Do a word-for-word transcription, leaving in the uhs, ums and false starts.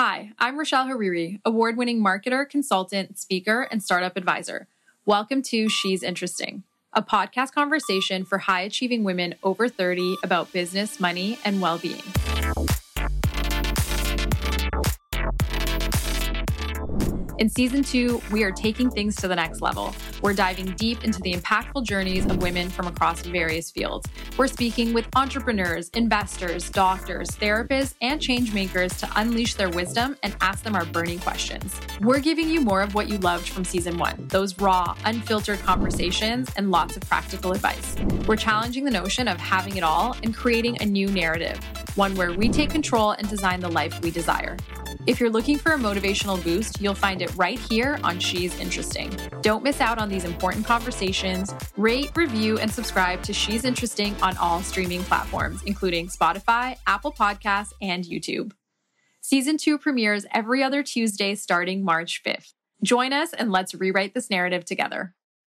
Hi, I'm Rochelle Hariri, award-winning marketer, consultant, speaker, and startup advisor. Welcome to She's Interesting, a podcast conversation for high-achieving women over thirty about business, money, and well-being. In season two, we are taking things to the next level. We're diving deep into the impactful journeys of women from across various fields. We're speaking with entrepreneurs, investors, doctors, therapists, and change makers to unleash their wisdom and ask them our burning questions. We're giving you more of what you loved from season one, those raw, unfiltered conversations and lots of practical advice. We're challenging the notion of having it all and creating a new narrative, one where we take control and design the life we desire. If you're looking for a motivational boost, you'll find it right here on She's Interesting. Don't miss out on these important conversations. Rate, review, and subscribe to She's Interesting on all streaming platforms, including Spotify, Apple Podcasts, and YouTube. Season two premieres every other Tuesday starting March fifth. Join us and let's rewrite this narrative together.